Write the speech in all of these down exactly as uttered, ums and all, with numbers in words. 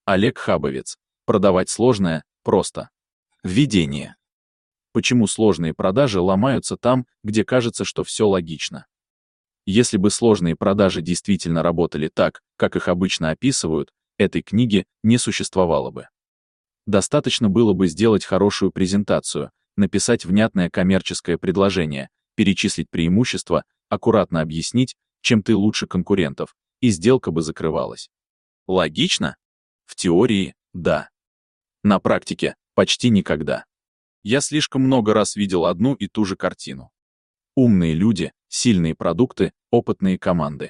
Олег Хабовец. Продавать сложное просто. Введение. Почему сложные продажи ломаются там, где кажется, что все логично? Если бы сложные продажи действительно работали так, как их обычно описывают, этой книги не существовало бы. Достаточно было бы сделать хорошую презентацию, написать внятное коммерческое предложение, перечислить преимущества, аккуратно объяснить, чем ты лучше конкурентов, и сделка бы закрывалась. Логично? В теории – да. На практике – почти никогда. Я слишком много раз видел одну и ту же картину. Умные люди, сильные продукты, опытные команды.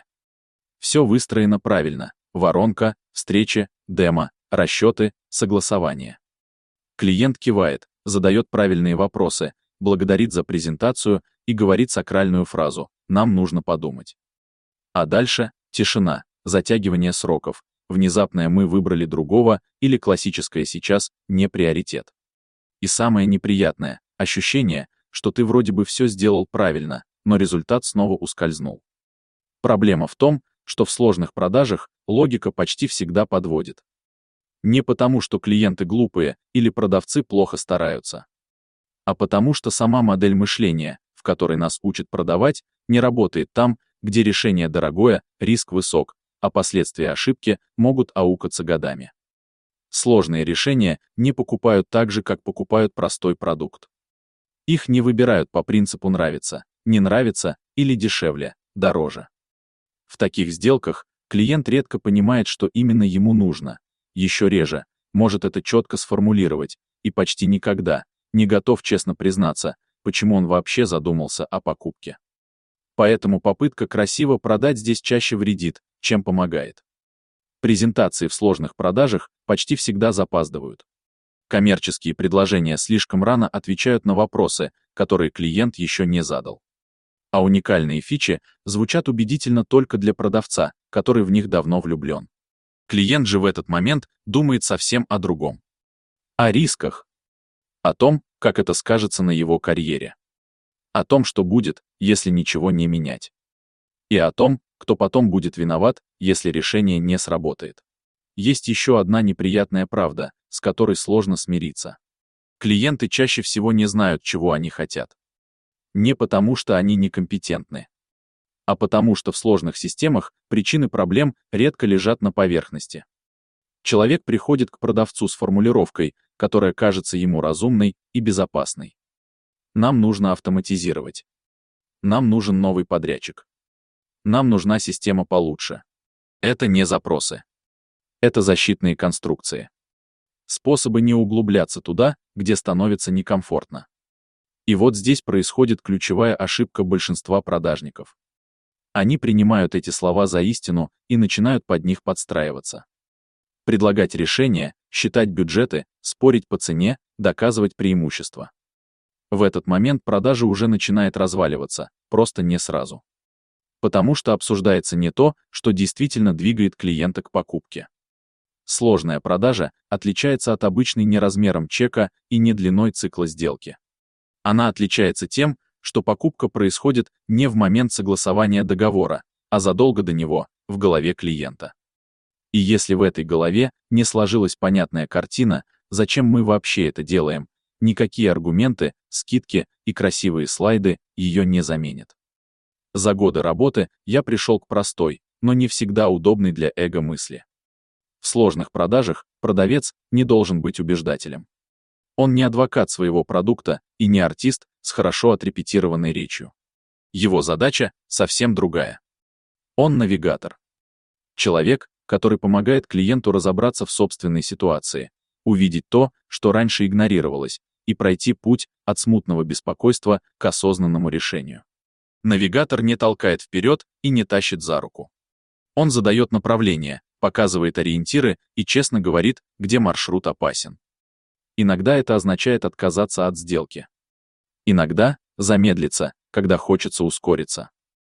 Все выстроено правильно. Воронка, встречи, демо, расчеты, согласование. Клиент кивает, задает правильные вопросы, благодарит за презентацию и говорит сакральную фразу «нам нужно подумать». А дальше – тишина, затягивание сроков, внезапное «мы выбрали другого» или классическое «сейчас» не приоритет. И самое неприятное – ощущение, что ты вроде бы все сделал правильно, но результат снова ускользнул. Проблема в том, что в сложных продажах логика почти всегда подводит. Не потому, что клиенты глупые или продавцы плохо стараются, а потому что сама модель мышления, в которой нас учат продавать, не работает там, где решение дорогое, риск высок, а последствия ошибки могут аукаться годами. Сложные решения не покупают так же, как покупают простой продукт. Их не выбирают по принципу нравится, не нравится или дешевле, дороже. В таких сделках клиент редко понимает, что именно ему нужно, еще реже, может это четко сформулировать, и почти никогда не готов честно признаться, почему он вообще задумался о покупке. Поэтому попытка красиво продать здесь чаще вредит, чем помогает. Презентации в сложных продажах почти всегда запаздывают. Коммерческие предложения слишком рано отвечают на вопросы, которые клиент еще не задал. А уникальные фичи звучат убедительно только для продавца, который в них давно влюблен. Клиент же в этот момент думает совсем о другом. О рисках. О том, как это скажется на его карьере. О том, что будет, если ничего не менять. И о том, кто потом будет виноват, если решение не сработает. Есть еще одна неприятная правда, с которой сложно смириться. Клиенты чаще всего не знают, чего они хотят. Не потому, что они некомпетентны, а потому, что в сложных системах причины проблем редко лежат на поверхности. Человек приходит к продавцу с формулировкой, которая кажется ему разумной и безопасной. Нам нужно автоматизировать. Нам нужен новый подрядчик. Нам нужна система получше. Это не запросы. Это защитные конструкции. Способы не углубляться туда, где становится некомфортно. И вот здесь происходит ключевая ошибка большинства продажников. Они принимают эти слова за истину и начинают под них подстраиваться. Предлагать решения, считать бюджеты, спорить по цене, доказывать преимущества. В этот момент продажа уже начинает разваливаться, просто не сразу. Потому что обсуждается не то, что действительно двигает клиента к покупке. Сложная продажа отличается от обычной не размером чека и не длиной цикла сделки. Она отличается тем, что покупка происходит не в момент согласования договора, а задолго до него, в голове клиента. И если в этой голове не сложилась понятная картина, зачем мы вообще это делаем, никакие аргументы, скидки и красивые слайды ее не заменят. За годы работы я пришел к простой, но не всегда удобной для эго мысли. В сложных продажах продавец не должен быть убеждателем. Он не адвокат своего продукта и не артист с хорошо отрепетированной речью. Его задача совсем другая. Он навигатор. Человек, который помогает клиенту разобраться в собственной ситуации, увидеть то, что раньше игнорировалось, и пройти путь от смутного беспокойства к осознанному решению. Навигатор не толкает вперед и не тащит за руку. Он задает направление, показывает ориентиры и честно говорит, где маршрут опасен. Иногда это означает отказаться от сделки. Иногда замедлиться, когда хочется ускориться.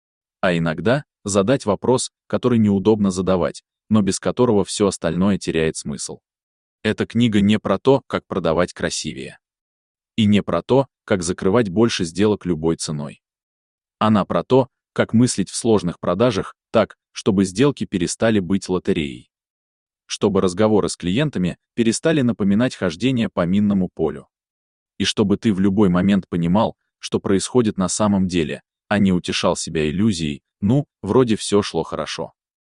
А иногда задать вопрос, который неудобно задавать, но без которого все остальное теряет смысл. Эта книга не про то, как продавать красивее. И не про то, как закрывать больше сделок любой ценой. Она про то, как мыслить в сложных продажах так, чтобы сделки перестали быть лотереей. чтобы разговоры с клиентами перестали напоминать хождение по минному полю. И чтобы ты в любой момент понимал, что происходит на самом деле, а не утешал себя иллюзией, ну, вроде все шло хорошо.